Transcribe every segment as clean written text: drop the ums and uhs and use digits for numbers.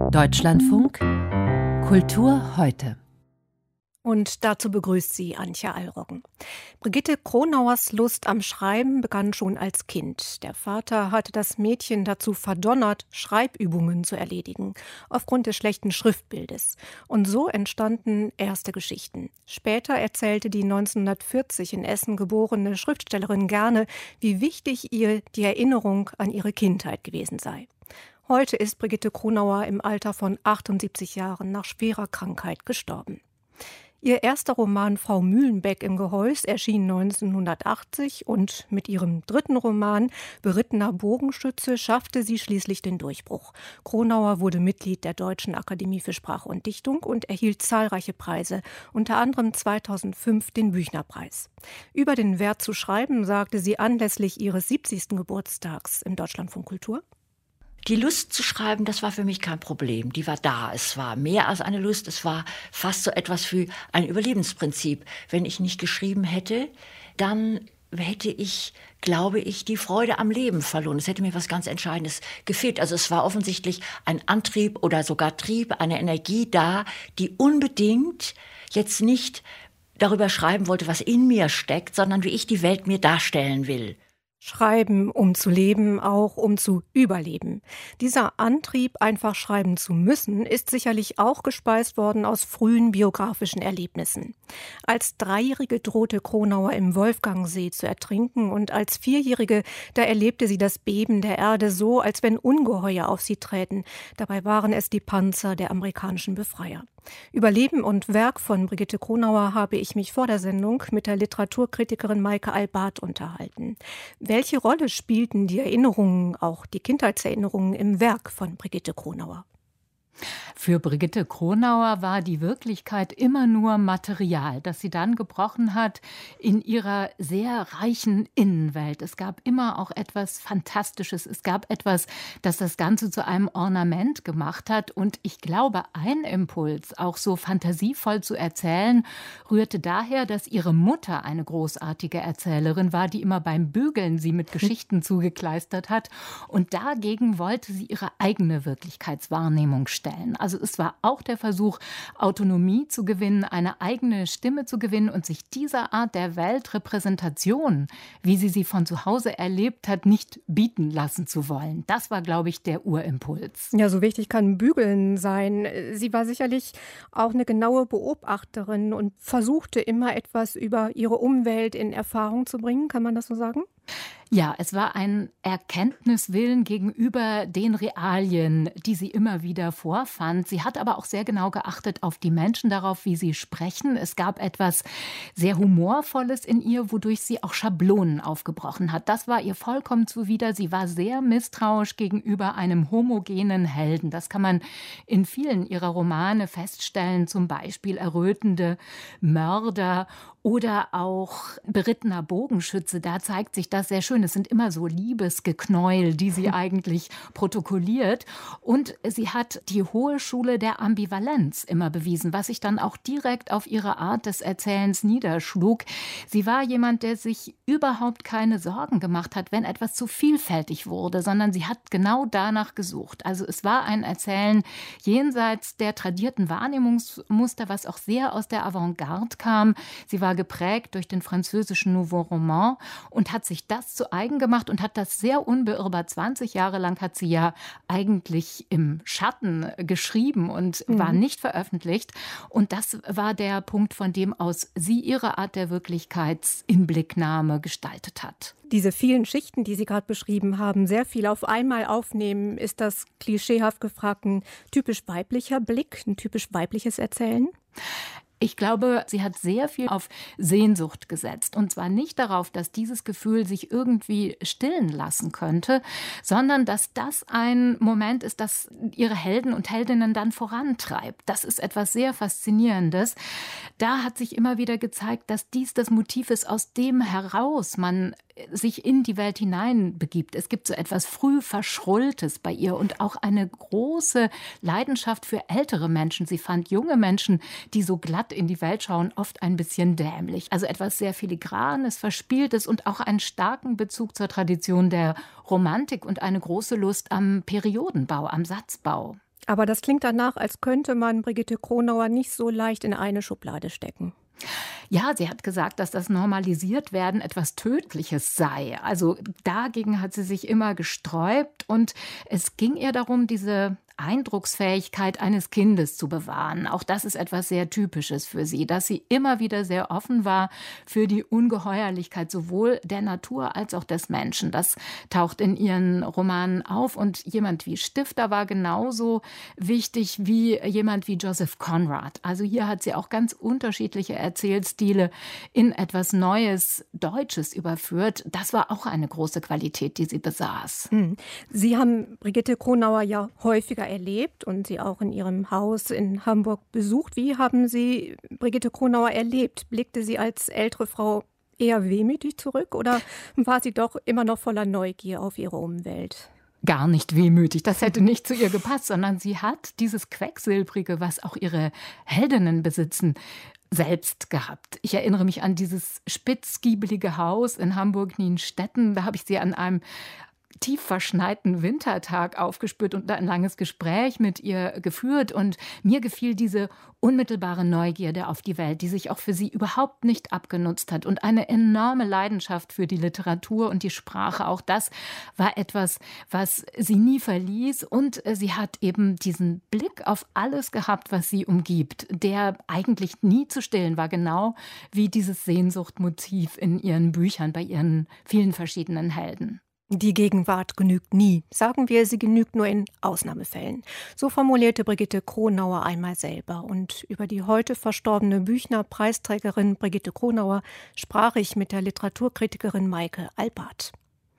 Deutschlandfunk Kultur heute. Und dazu begrüßt sie Antje Allroggen. Brigitte Kronauers Lust am Schreiben begann schon als Kind. Der Vater hatte das Mädchen dazu verdonnert, Schreibübungen zu erledigen, aufgrund des schlechten Schriftbildes. Und so entstanden erste Geschichten. Später erzählte die 1940 in Essen geborene Schriftstellerin gerne, wie wichtig ihr die Erinnerung an ihre Kindheit gewesen sei. Heute ist Brigitte Kronauer im Alter von 78 Jahren nach schwerer Krankheit gestorben. Ihr erster Roman »Frau Mühlenbeck im Gehäus« erschien 1980 und mit ihrem dritten Roman »Berittener Bogenschütze« schaffte sie schließlich den Durchbruch. Kronauer wurde Mitglied der Deutschen Akademie für Sprache und Dichtung und erhielt zahlreiche Preise, unter anderem 2005 den Büchnerpreis. Über den Wert zu schreiben sagte sie anlässlich ihres 70. Geburtstags im Deutschlandfunk Kultur: Die Lust zu schreiben, das war für mich kein Problem. Die war da. Es war mehr als eine Lust. Es war fast so etwas wie ein Überlebensprinzip. Wenn ich nicht geschrieben hätte, dann hätte ich, glaube ich, die Freude am Leben verloren. Es hätte mir was ganz Entscheidendes gefehlt. Also es war offensichtlich ein Antrieb oder sogar Trieb, eine Energie da, die unbedingt jetzt nicht darüber schreiben wollte, was in mir steckt, sondern wie ich die Welt mir darstellen will. Schreiben, um zu leben, auch um zu überleben. Dieser Antrieb, einfach schreiben zu müssen, ist sicherlich auch gespeist worden aus frühen biografischen Erlebnissen. Als Dreijährige drohte Kronauer im Wolfgangsee zu ertrinken und als Vierjährige, da erlebte sie das Beben der Erde so, als wenn Ungeheuer auf sie träten. Dabei waren es die Panzer der amerikanischen Befreier. Über Leben und Werk von Brigitte Kronauer habe ich mich vor der Sendung mit der Literaturkritikerin Maike Albart unterhalten. Welche Rolle spielten die Erinnerungen, auch die Kindheitserinnerungen im Werk von Brigitte Kronauer? Für Brigitte Kronauer war die Wirklichkeit immer nur Material, das sie dann gebrochen hat in ihrer sehr reichen Innenwelt. Es gab immer auch etwas Fantastisches. Es gab etwas, das das Ganze zu einem Ornament gemacht hat. Und ich glaube, ein Impuls, auch so fantasievoll zu erzählen, rührte daher, dass ihre Mutter eine großartige Erzählerin war, die immer beim Bügeln sie mit Geschichten zugekleistert hat. Und dagegen wollte sie ihre eigene Wirklichkeitswahrnehmung stellen. Also es war auch der Versuch, Autonomie zu gewinnen, eine eigene Stimme zu gewinnen und sich dieser Art der Weltrepräsentation, wie sie von zu Hause erlebt hat, nicht bieten lassen zu wollen. Das war, glaube ich, der Urimpuls. Ja, so wichtig kann Bügeln sein. Sie war sicherlich auch eine genaue Beobachterin und versuchte immer etwas über ihre Umwelt in Erfahrung zu bringen. Kann man das so sagen? Ja, es war ein Erkenntniswillen gegenüber den Realien, die sie immer wieder vorfand. Sie hat aber auch sehr genau geachtet auf die Menschen, darauf, wie sie sprechen. Es gab etwas sehr Humorvolles in ihr, wodurch sie auch Schablonen aufgebrochen hat. Das war ihr vollkommen zuwider. Sie war sehr misstrauisch gegenüber einem homogenen Helden. Das kann man in vielen ihrer Romane feststellen, zum Beispiel Errötende Mörder oder auch Berittener Bogenschütze. Da zeigt sich das sehr schön. Es sind immer so Liebesgeknäuel, die sie eigentlich protokolliert. Und sie hat die hohe Schule der Ambivalenz immer bewiesen, was sich dann auch direkt auf ihre Art des Erzählens niederschlug. Sie war jemand, der sich überhaupt keine Sorgen gemacht hat, wenn etwas zu vielfältig wurde, sondern sie hat genau danach gesucht. Also es war ein Erzählen jenseits der tradierten Wahrnehmungsmuster, was auch sehr aus der Avantgarde kam. Sie war geprägt durch den französischen Nouveau Roman und hat sich das zu eigen gemacht und hat das sehr unbeirrbar. 20 Jahre lang hat sie ja eigentlich im Schatten geschrieben und war nicht veröffentlicht. Und das war der Punkt, von dem aus sie ihre Art der Wirklichkeitsinblicknahme gestaltet hat. Diese vielen Schichten, die Sie gerade beschrieben haben, sehr viel auf einmal aufnehmen, ist das klischeehaft gefragt ein typisch weiblicher Blick, ein typisch weibliches Erzählen? Ich glaube, sie hat sehr viel auf Sehnsucht gesetzt. Und zwar nicht darauf, dass dieses Gefühl sich irgendwie stillen lassen könnte, sondern dass das ein Moment ist, das ihre Helden und Heldinnen dann vorantreibt. Das ist etwas sehr Faszinierendes. Da hat sich immer wieder gezeigt, dass dies das Motiv ist, aus dem heraus man sich in die Welt hineinbegibt. Es gibt so etwas früh Verschrulltes bei ihr und auch eine große Leidenschaft für ältere Menschen. Sie fand junge Menschen, die so glatt in die Welt schauen, oft ein bisschen dämlich. Also etwas sehr Filigranes, Verspieltes und auch einen starken Bezug zur Tradition der Romantik und eine große Lust am Periodenbau, am Satzbau. Aber das klingt danach, als könnte man Brigitte Kronauer nicht so leicht in eine Schublade stecken. Ja, sie hat gesagt, dass das Normalisiert-Werden etwas Tödliches sei. Also dagegen hat sie sich immer gesträubt und es ging ihr darum, diese Eindrucksfähigkeit eines Kindes zu bewahren. Auch das ist etwas sehr Typisches für sie, dass sie immer wieder sehr offen war für die Ungeheuerlichkeit sowohl der Natur als auch des Menschen. Das taucht in ihren Romanen auf und jemand wie Stifter war genauso wichtig wie jemand wie Joseph Conrad. Also hier hat sie auch ganz unterschiedliche Erzählstile in etwas Neues, Deutsches überführt. Das war auch eine große Qualität, die sie besaß. Sie haben Brigitte Kronauer ja häufiger erlebt und sie auch in ihrem Haus in Hamburg besucht. Wie haben Sie Brigitte Kronauer erlebt? Blickte sie als ältere Frau eher wehmütig zurück oder war sie doch immer noch voller Neugier auf ihre Umwelt? Gar nicht wehmütig, das hätte nicht zu ihr gepasst, sondern sie hat dieses Quecksilbrige, was auch ihre Heldinnen besitzen, selbst gehabt. Ich erinnere mich an dieses spitzgiebelige Haus in Hamburg-Nienstetten. Da habe ich sie an einem tief verschneiten Wintertag aufgespürt und ein langes Gespräch mit ihr geführt. Und mir gefiel diese unmittelbare Neugierde auf die Welt, die sich auch für sie überhaupt nicht abgenutzt hat. Und eine enorme Leidenschaft für die Literatur und die Sprache. Auch das war etwas, was sie nie verließ. Und sie hat eben diesen Blick auf alles gehabt, was sie umgibt, der eigentlich nie zu stillen war. Genau wie dieses Sehnsuchtmotiv in ihren Büchern, bei ihren vielen verschiedenen Helden. Die Gegenwart genügt nie. Sagen wir, sie genügt nur in Ausnahmefällen. So formulierte Brigitte Kronauer einmal selber. Und über die heute verstorbene Büchner-Preisträgerin Brigitte Kronauer sprach ich mit der Literaturkritikerin Maike Albart.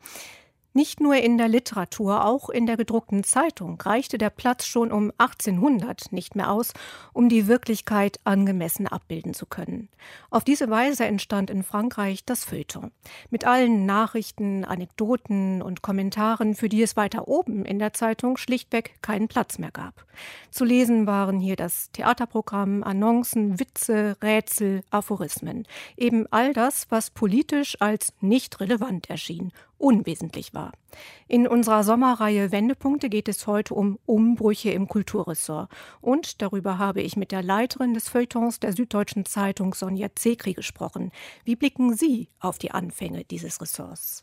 Nicht nur in der Literatur, auch in der gedruckten Zeitung reichte der Platz schon um 1800 nicht mehr aus, um die Wirklichkeit angemessen abbilden zu können. Auf diese Weise entstand in Frankreich das Feuilleton. Mit allen Nachrichten, Anekdoten und Kommentaren, für die es weiter oben in der Zeitung schlichtweg keinen Platz mehr gab. Zu lesen waren hier das Theaterprogramm, Annoncen, Witze, Rätsel, Aphorismen. Eben all das, was politisch als nicht relevant erschien, unwesentlich war. In unserer Sommerreihe Wendepunkte geht es heute um Umbrüche im Kulturressort. Und darüber habe ich mit der Leiterin des Feuilletons der Süddeutschen Zeitung, Sonja Zekri, gesprochen. Wie blicken Sie auf die Anfänge dieses Ressorts?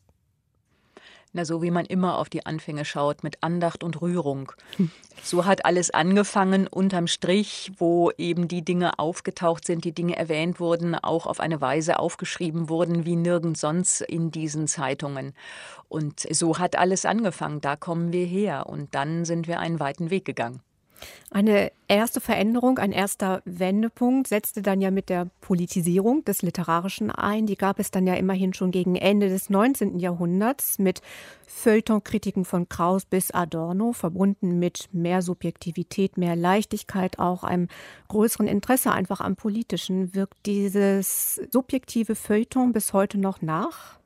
Na, so wie man immer auf die Anfänge schaut, mit Andacht und Rührung. So hat alles angefangen unterm Strich, wo eben die Dinge aufgetaucht sind, die Dinge erwähnt wurden, auch auf eine Weise aufgeschrieben wurden, wie nirgends sonst in diesen Zeitungen. Und so hat alles angefangen, da kommen wir her und dann sind wir einen weiten Weg gegangen. Eine erste Veränderung, ein erster Wendepunkt setzte dann ja mit der Politisierung des Literarischen ein. Die gab es dann ja immerhin schon gegen Ende des 19. Jahrhunderts mit Feuilleton-Kritiken von Kraus bis Adorno, verbunden mit mehr Subjektivität, mehr Leichtigkeit, auch einem größeren Interesse einfach am Politischen. Wirkt dieses subjektive Feuilleton bis heute noch nach?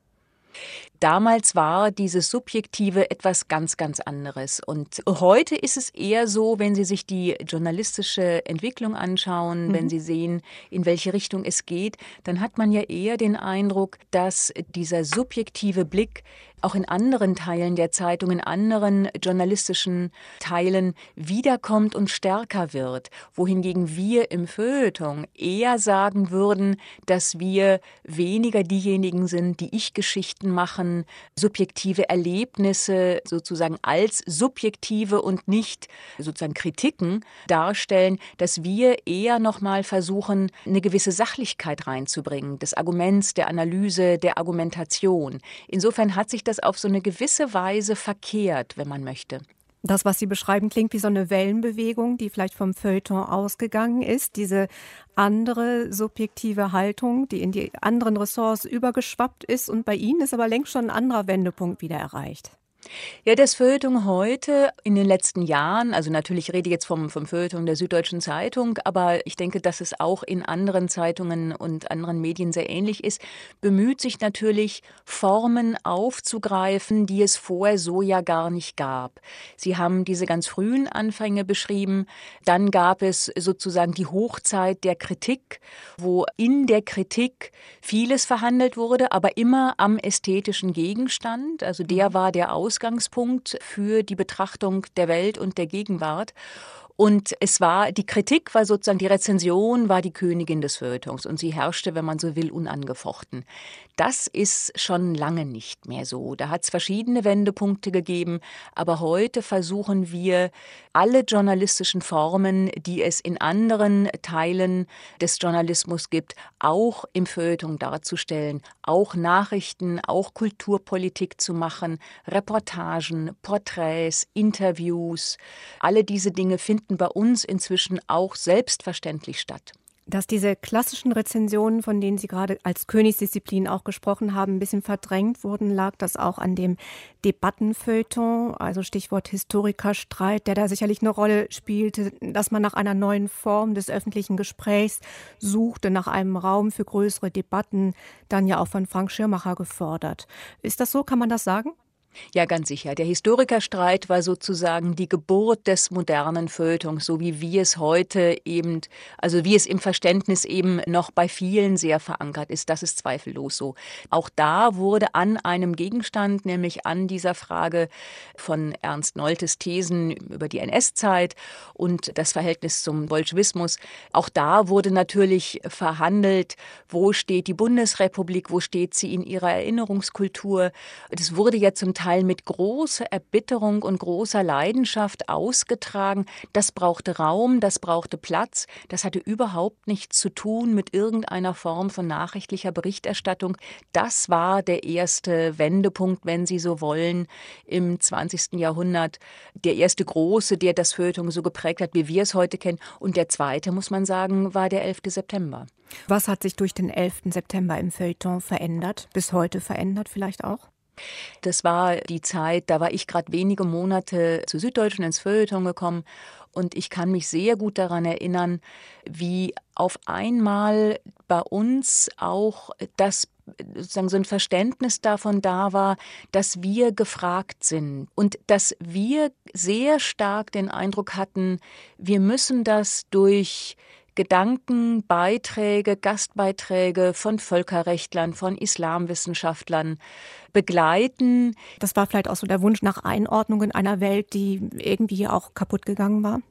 Damals war dieses Subjektive etwas ganz, ganz anderes. Und heute ist es eher so, wenn Sie sich die journalistische Entwicklung anschauen, wenn Sie sehen, in welche Richtung es geht, dann hat man ja eher den Eindruck, dass dieser subjektive Blick auch in anderen Teilen der Zeitung, in anderen journalistischen Teilen wiederkommt und stärker wird. Wohingegen wir im Feuilleton eher sagen würden, dass wir weniger diejenigen sind, die Ich-Geschichten machen, subjektive Erlebnisse sozusagen als subjektive und nicht sozusagen Kritiken darstellen, dass wir eher nochmal versuchen, eine gewisse Sachlichkeit reinzubringen, des Arguments, der Analyse, der Argumentation. Insofern hat sich das auf so eine gewisse Weise verkehrt, wenn man möchte. Das, was Sie beschreiben, klingt wie so eine Wellenbewegung, die vielleicht vom Feuilleton ausgegangen ist. Diese andere subjektive Haltung, die in die anderen Ressorts übergeschwappt ist. Und bei Ihnen ist aber längst schon ein anderer Wendepunkt wieder erreicht. Ja, das Feuilleton heute in den letzten Jahren, also natürlich rede ich jetzt vom Feuilleton der Süddeutschen Zeitung, aber ich denke, dass es auch in anderen Zeitungen und anderen Medien sehr ähnlich ist, bemüht sich natürlich, Formen aufzugreifen, die es vorher so ja gar nicht gab. Sie haben diese ganz frühen Anfänge beschrieben, dann gab es sozusagen die Hochzeit der Kritik, wo in der Kritik vieles verhandelt wurde, aber immer am ästhetischen Gegenstand, also der war der ausgangspunkt Ausgangspunkt für die Betrachtung der Welt und der Gegenwart. Und die Kritik war sozusagen, die Rezension war die Königin des Feuilletons und sie herrschte, wenn man so will, unangefochten. Das ist schon lange nicht mehr so. Da hat es verschiedene Wendepunkte gegeben, aber heute versuchen wir, alle journalistischen Formen, die es in anderen Teilen des Journalismus gibt, auch im Feuilleton darzustellen, auch Nachrichten, auch Kulturpolitik zu machen, Reportagen, Porträts, Interviews. Alle diese Dinge finden bei uns inzwischen auch selbstverständlich statt. Dass diese klassischen Rezensionen, von denen Sie gerade als Königsdisziplin auch gesprochen haben, ein bisschen verdrängt wurden, lag das auch an dem Debattenfeuilleton, also Stichwort Historikerstreit, der da sicherlich eine Rolle spielte, dass man nach einer neuen Form des öffentlichen Gesprächs suchte, nach einem Raum für größere Debatten, dann ja auch von Frank Schirmacher gefordert. Ist das so? Kann man das sagen? Ja, ganz sicher. Der Historikerstreit war sozusagen die Geburt des modernen Feuilletons, so wie wir es heute eben, also wie es im Verständnis eben noch bei vielen sehr verankert ist. Das ist zweifellos so. Auch da wurde an einem Gegenstand, nämlich an dieser Frage von Ernst Noltes Thesen über die NS-Zeit und das Verhältnis zum Bolschewismus, auch da wurde natürlich verhandelt, wo steht die Bundesrepublik, wo steht sie in ihrer Erinnerungskultur. Das wurde ja zum Teil mit großer Erbitterung und großer Leidenschaft ausgetragen. Das brauchte Raum, das brauchte Platz. Das hatte überhaupt nichts zu tun mit irgendeiner Form von nachrichtlicher Berichterstattung. Das war der erste Wendepunkt, wenn Sie so wollen, im 20. Jahrhundert. Der erste große, der das Feuilleton so geprägt hat, wie wir es heute kennen. Und der zweite, muss man sagen, war der 11. September. Was hat sich durch den 11. September im Feuilleton verändert? Bis heute verändert vielleicht auch? Das war die Zeit, da war ich gerade wenige Monate zur Süddeutschen ins Feuilleton gekommen und ich kann mich sehr gut daran erinnern, wie auf einmal bei uns auch das sozusagen so ein Verständnis davon da war, dass wir gefragt sind und dass wir sehr stark den Eindruck hatten, wir müssen das durch Gedanken, Beiträge, Gastbeiträge von Völkerrechtlern, von Islamwissenschaftlern begleiten. Das war vielleicht auch so der Wunsch nach Einordnung in einer Welt, die irgendwie auch kaputt gegangen war?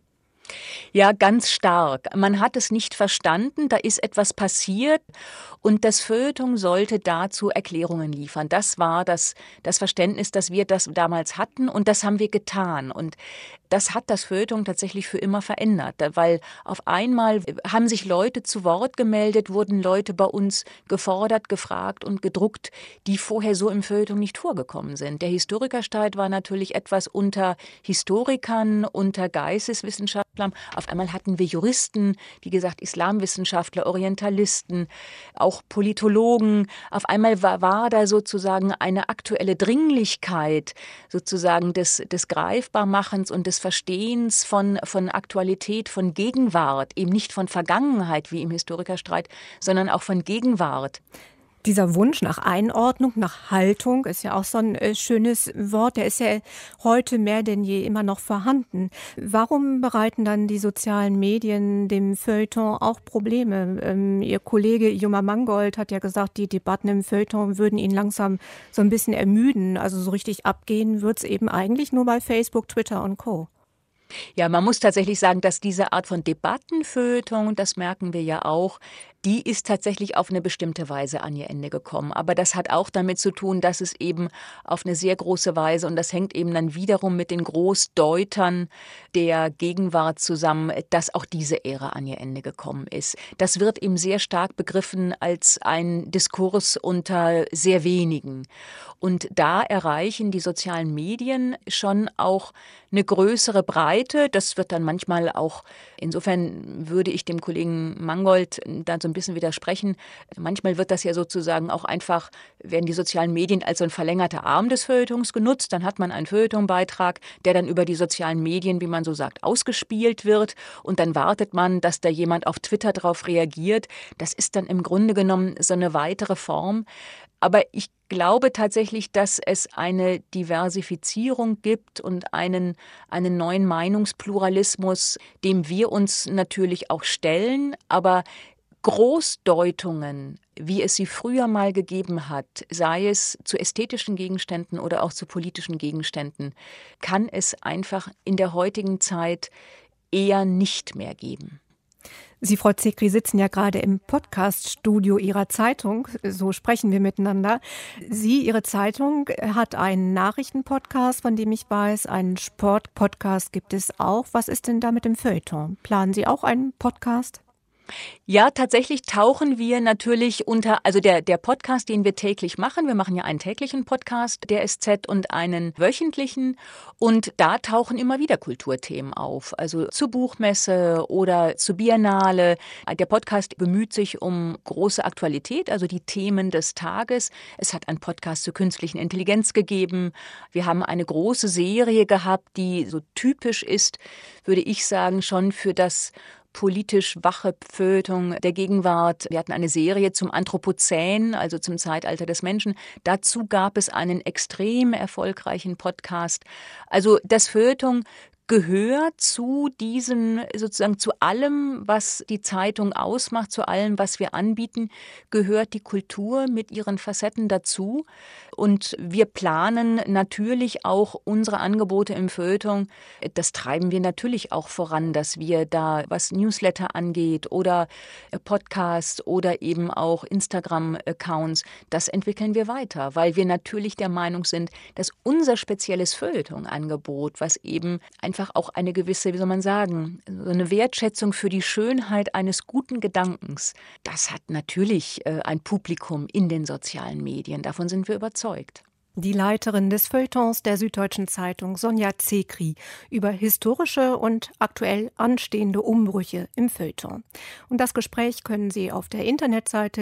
Ja, ganz stark. Man hat es nicht verstanden, da ist etwas passiert und das Feuilleton sollte dazu Erklärungen liefern. Das war das Verständnis, dass wir das damals hatten und das haben wir getan. Und das hat das Feuilleton tatsächlich für immer verändert, weil auf einmal haben sich Leute zu Wort gemeldet, wurden Leute bei uns gefordert, gefragt und gedruckt, die vorher so im Feuilleton nicht vorgekommen sind. Der Historikerstreit war natürlich etwas unter Historikern, unter Geisteswissenschaftlern. Auf einmal hatten wir Juristen, wie gesagt, Islamwissenschaftler, Orientalisten, auch Politologen. Auf einmal war da sozusagen eine aktuelle Dringlichkeit sozusagen des Greifbarmachens und des Verstehens von Aktualität, von Gegenwart, eben nicht von Vergangenheit wie im Historikerstreit, sondern auch von Gegenwart. Dieser Wunsch nach Einordnung, nach Haltung ist ja auch so ein schönes Wort. Der ist ja heute mehr denn je immer noch vorhanden. Warum bereiten dann die sozialen Medien dem Feuilleton auch Probleme? Ihr Kollege Juma Mangold hat ja gesagt, die Debatten im Feuilleton würden ihn langsam so ein bisschen ermüden. Also so richtig abgehen wird es eben eigentlich nur bei Facebook, Twitter und Co. Ja, man muss tatsächlich sagen, dass diese Art von Debattenfeuilleton, das merken wir ja auch, die ist tatsächlich auf eine bestimmte Weise an ihr Ende gekommen. Aber das hat auch damit zu tun, dass es eben auf eine sehr große Weise, und das hängt eben dann wiederum mit den Großdeutern der Gegenwart zusammen, dass auch diese Ära an ihr Ende gekommen ist. Das wird eben sehr stark begriffen als ein Diskurs unter sehr wenigen. Und da erreichen die sozialen Medien schon auch eine größere Breite. Das wird dann manchmal auch, insofern würde ich dem Kollegen Mangold dann so ein bisschen widersprechen. Manchmal wird das ja sozusagen auch einfach, werden die sozialen Medien als so ein verlängerter Arm des Feuilletons genutzt. Dann hat man einen Feuilletonbeitrag, der dann über die sozialen Medien, wie man so sagt, ausgespielt wird. Und dann wartet man, dass da jemand auf Twitter drauf reagiert. Das ist dann im Grunde genommen so eine weitere Form. Aber ich glaube tatsächlich, dass es eine Diversifizierung gibt und einen neuen Meinungspluralismus, dem wir uns natürlich auch stellen. Aber Großdeutungen wie es sie früher mal gegeben hat, sei es zu ästhetischen Gegenständen oder auch zu politischen Gegenständen, kann es einfach in der heutigen Zeit eher nicht mehr geben. Sie, Frau Zekri, sitzen ja gerade im Podcast-Studio Ihrer Zeitung. So sprechen wir miteinander. Sie, Ihre Zeitung, hat einen Nachrichtenpodcast, von dem ich weiß. Einen Sportpodcast gibt es auch. Was ist denn da mit dem Feuilleton? Planen Sie auch einen Podcast? Ja, tatsächlich tauchen wir natürlich unter, also der Podcast, den wir täglich machen, wir machen ja einen täglichen Podcast der SZ und einen wöchentlichen, und da tauchen immer wieder Kulturthemen auf, also zur Buchmesse oder zur Biennale. Der Podcast bemüht sich um große Aktualität, also die Themen des Tages. Es hat einen Podcast zur künstlichen Intelligenz gegeben. Wir haben eine große Serie gehabt, die so typisch ist, würde ich sagen, schon für das politisch wache Feuilleton der Gegenwart. Wir hatten eine Serie zum Anthropozän, also zum Zeitalter des Menschen. Dazu gab es einen extrem erfolgreichen Podcast. Also das Feuilleton gehört zu diesem, sozusagen zu allem, was die Zeitung ausmacht, zu allem, was wir anbieten, gehört die Kultur mit ihren Facetten dazu. Und wir planen natürlich auch unsere Angebote im Feuilleton. Das treiben wir natürlich auch voran, dass wir da, was Newsletter angeht oder Podcasts oder eben auch Instagram-Accounts, das entwickeln wir weiter, weil wir natürlich der Meinung sind, dass unser spezielles Feuilleton-Angebot, was eben einfach auch eine gewisse, wie soll man sagen, so eine Wertschätzung für die Schönheit eines guten Gedankens, das hat natürlich ein Publikum in den sozialen Medien. Davon sind wir überzeugt. Die Leiterin des Feuilletons der Süddeutschen Zeitung, Sonja Zekri, über historische und aktuell anstehende Umbrüche im Feuilleton. Und das Gespräch können Sie auf der Internetseite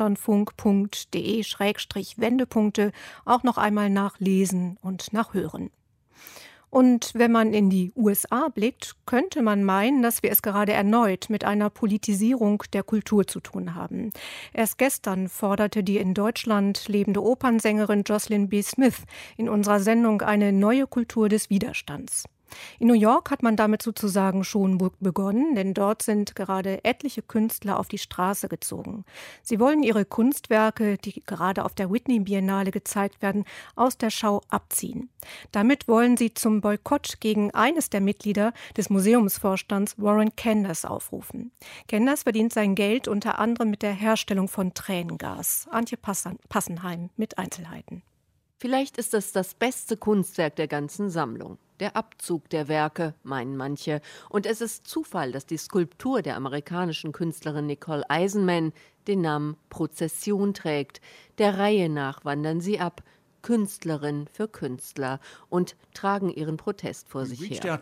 deutschlandfunk.de/Wendepunkte auch noch einmal nachlesen und nachhören. Und wenn man in die USA blickt, könnte man meinen, dass wir es gerade erneut mit einer Politisierung der Kultur zu tun haben. Erst gestern forderte die in Deutschland lebende Opernsängerin Jocelyn B. Smith in unserer Sendung eine neue Kultur des Widerstands. In New York hat man damit sozusagen schon begonnen, denn dort sind gerade etliche Künstler auf die Straße gezogen. Sie wollen ihre Kunstwerke, die gerade auf der Whitney Biennale gezeigt werden, aus der Schau abziehen. Damit wollen sie zum Boykott gegen eines der Mitglieder des Museumsvorstands, Warren Kanders, aufrufen. Kanders verdient sein Geld unter anderem mit der Herstellung von Tränengas. Antje Passenheim mit Einzelheiten. Vielleicht ist es das beste Kunstwerk der ganzen Sammlung. Der Abzug der Werke, meinen manche. Und es ist Zufall, dass die Skulptur der amerikanischen Künstlerin Nicole Eisenman den Namen Prozession trägt. Der Reihe nach wandern sie ab, Künstlerin für Künstler, und tragen ihren Protest vor sich her.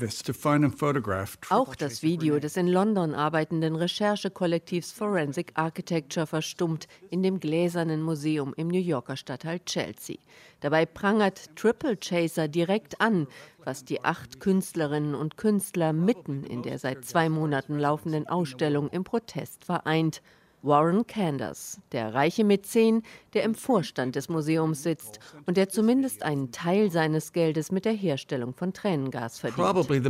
Auch das Video des in London arbeitenden Recherchekollektivs Forensic Architecture verstummt in dem Gläsernen Museum im New Yorker Stadtteil Chelsea. Dabei prangert Triple Chaser direkt an, was die 8 Künstlerinnen und Künstler mitten in der seit 2 Monaten laufenden Ausstellung im Protest vereint. Warren Kanders, der reiche Mäzen, der im Vorstand des Museums sitzt und der zumindest einen Teil seines Geldes mit der Herstellung von Tränengas verdient.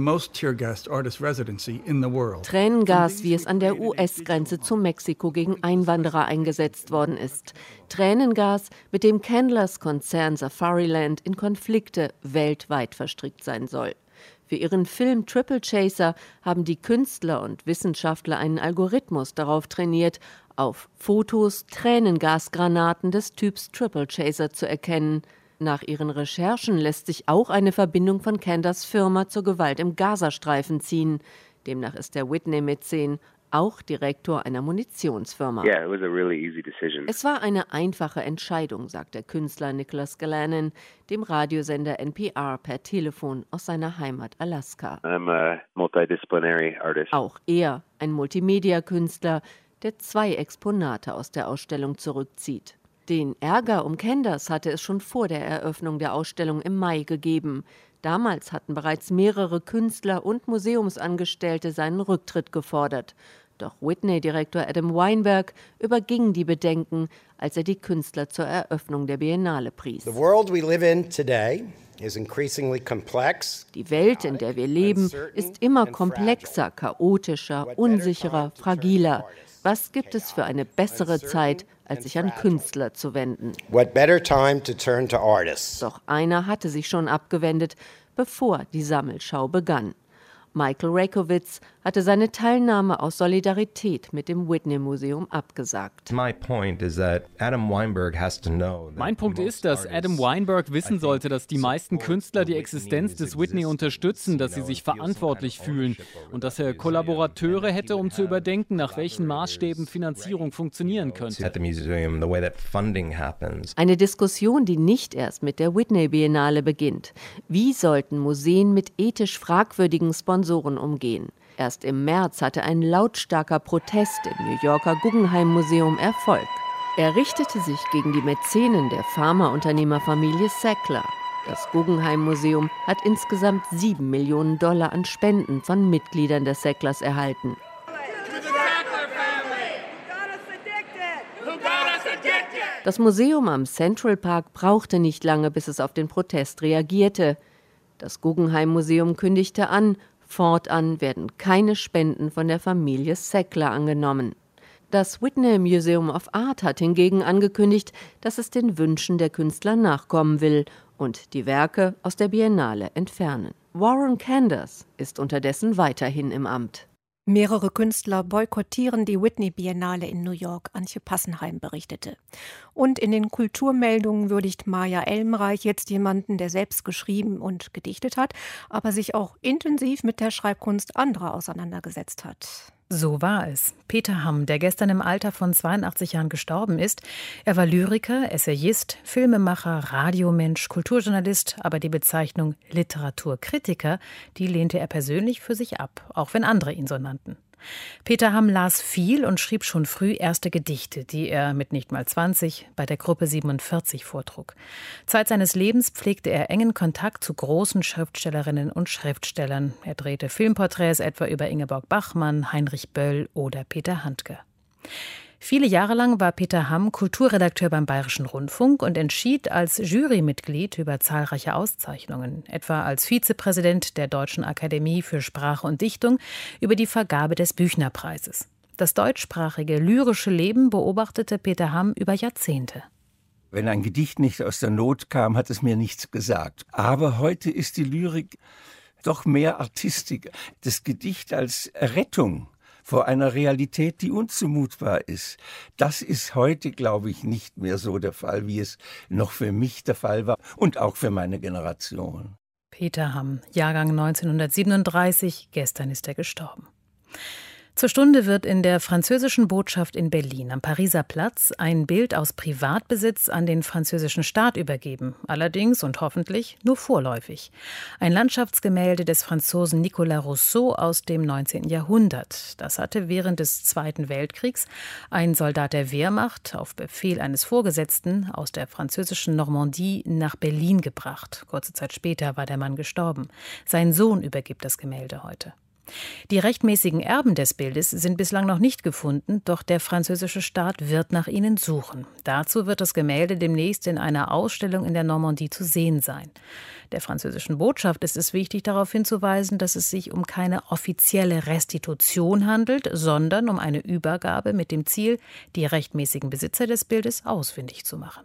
Tränengas, wie es an der US-Grenze zu Mexiko gegen Einwanderer eingesetzt worden ist. Tränengas, mit dem Candlers Konzern Safariland in Konflikte weltweit verstrickt sein soll. Für ihren Film Triple Chaser haben die Künstler und Wissenschaftler einen Algorithmus darauf trainiert, auf Fotos Tränengasgranaten des Typs Triple Chaser zu erkennen. Nach ihren Recherchen lässt sich auch eine Verbindung von Kanders Firma zur Gewalt im Gazastreifen ziehen. Demnach ist der Whitney-Mäzen auch Direktor einer Munitionsfirma. Es war eine einfache Entscheidung, sagt der Künstler Nicholas Galanin dem Radiosender NPR per Telefon aus seiner Heimat Alaska. Auch er, ein Multimedia-Künstler, der 2 Exponate aus der Ausstellung zurückzieht. Den Ärger um Kanders hatte es schon vor der Eröffnung der Ausstellung im Mai gegeben. Damals hatten bereits mehrere Künstler und Museumsangestellte seinen Rücktritt gefordert. Doch Whitney-Direktor Adam Weinberg überging die Bedenken, als er die Künstler zur Eröffnung der Biennale pries. The world we live in today Die Welt, in der wir leben, ist immer komplexer, chaotischer, unsicherer, fragiler. Was gibt es für eine bessere Zeit, als sich an Künstler zu wenden? Doch einer hatte sich schon abgewendet, bevor die Sammelschau begann. Michael Rakowitz hatte seine Teilnahme aus Solidarität mit dem Whitney-Museum abgesagt. Mein Punkt ist, dass Adam Weinberg wissen sollte, dass die meisten Künstler die Existenz des Whitney unterstützen, dass sie sich verantwortlich fühlen und dass er Kollaborateure hätte, um zu überdenken, nach welchen Maßstäben Finanzierung funktionieren könnte. Eine Diskussion, die nicht erst mit der Whitney-Biennale beginnt. Wie sollten Museen mit ethisch fragwürdigen Sponsoren umgehen? Erst im März hatte ein lautstarker Protest im New Yorker Guggenheim-Museum Erfolg. Er richtete sich gegen die Mäzenen der Pharmaunternehmerfamilie Sackler. Das Guggenheim-Museum hat insgesamt $7 Millionen an Spenden von Mitgliedern der Sacklers erhalten. Das Museum am Central Park brauchte nicht lange, bis es auf den Protest reagierte. Das Guggenheim-Museum kündigte an, fortan werden keine Spenden von der Familie Sackler angenommen. Das Whitney Museum of Art hat hingegen angekündigt, dass es den Wünschen der Künstler nachkommen will und die Werke aus der Biennale entfernen. Warren Kanders ist unterdessen weiterhin im Amt. Mehrere Künstler boykottieren die Whitney-Biennale in New York, Antje Passenheim berichtete. Und in den Kulturmeldungen würdigt Maja Elmreich jetzt jemanden, der selbst geschrieben und gedichtet hat, aber sich auch intensiv mit der Schreibkunst anderer auseinandergesetzt hat. So war es. Peter Hamm, der gestern im Alter von 82 Jahren gestorben ist. Er war Lyriker, Essayist, Filmemacher, Radiomensch, Kulturjournalist, aber die Bezeichnung Literaturkritiker, die lehnte er persönlich für sich ab, auch wenn andere ihn so nannten. Peter Hamm las viel und schrieb schon früh erste Gedichte, die er mit nicht mal 20 bei der Gruppe 47 vortrug. Zeit seines Lebens pflegte er engen Kontakt zu großen Schriftstellerinnen und Schriftstellern. Er drehte Filmporträts etwa über Ingeborg Bachmann, Heinrich Böll oder Peter Handke. Viele Jahre lang war Peter Hamm Kulturredakteur beim Bayerischen Rundfunk und entschied als Jurymitglied über zahlreiche Auszeichnungen, etwa als Vizepräsident der Deutschen Akademie für Sprache und Dichtung über die Vergabe des Büchnerpreises. Das deutschsprachige lyrische Leben beobachtete Peter Hamm über Jahrzehnte. Wenn ein Gedicht nicht aus der Not kam, hat es mir nichts gesagt. Aber heute ist die Lyrik doch mehr Artistik. Das Gedicht als Rettung vor einer Realität, die unzumutbar ist. Das ist heute, glaube ich, nicht mehr so der Fall, wie es noch für mich der Fall war und auch für meine Generation. Peter Hamm, Jahrgang 1937, gestern ist er gestorben. Zur Stunde wird in der französischen Botschaft in Berlin am Pariser Platz ein Bild aus Privatbesitz an den französischen Staat übergeben. Allerdings und hoffentlich nur vorläufig. Ein Landschaftsgemälde des Franzosen Nicolas Rousseau aus dem 19. Jahrhundert. Das hatte während des Zweiten Weltkriegs ein Soldat der Wehrmacht auf Befehl eines Vorgesetzten aus der französischen Normandie nach Berlin gebracht. Kurze Zeit später war der Mann gestorben. Sein Sohn übergibt das Gemälde heute. Die rechtmäßigen Erben des Bildes sind bislang noch nicht gefunden, doch der französische Staat wird nach ihnen suchen. Dazu wird das Gemälde demnächst in einer Ausstellung in der Normandie zu sehen sein. Der französischen Botschaft ist es wichtig, darauf hinzuweisen, dass es sich um keine offizielle Restitution handelt, sondern um eine Übergabe mit dem Ziel, die rechtmäßigen Besitzer des Bildes ausfindig zu machen.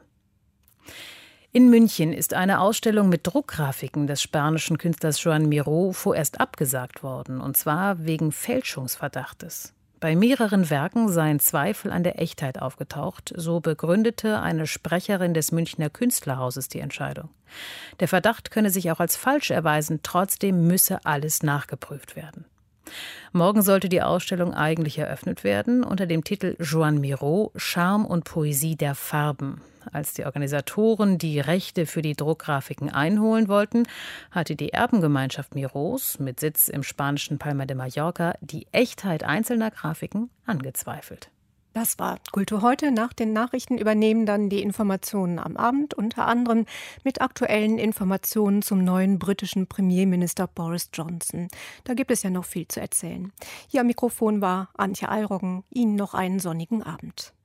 In München ist eine Ausstellung mit Druckgrafiken des spanischen Künstlers Joan Miró vorerst abgesagt worden, und zwar wegen Fälschungsverdachtes. Bei mehreren Werken seien Zweifel an der Echtheit aufgetaucht, so begründete eine Sprecherin des Münchner Künstlerhauses die Entscheidung. Der Verdacht könne sich auch als falsch erweisen, trotzdem müsse alles nachgeprüft werden. Morgen sollte die Ausstellung eigentlich eröffnet werden unter dem Titel Joan Miró, Charme und Poesie der Farben. Als die Organisatoren die Rechte für die Druckgrafiken einholen wollten, hatte die Erbengemeinschaft Mirós mit Sitz im spanischen Palma de Mallorca die Echtheit einzelner Grafiken angezweifelt. Das war Kultur heute. Nach den Nachrichten übernehmen dann die Informationen am Abend, unter anderem mit aktuellen Informationen zum neuen britischen Premierminister Boris Johnson. Da gibt es ja noch viel zu erzählen. Hier am Mikrofon war Antje Alroggen. Ihnen noch einen sonnigen Abend.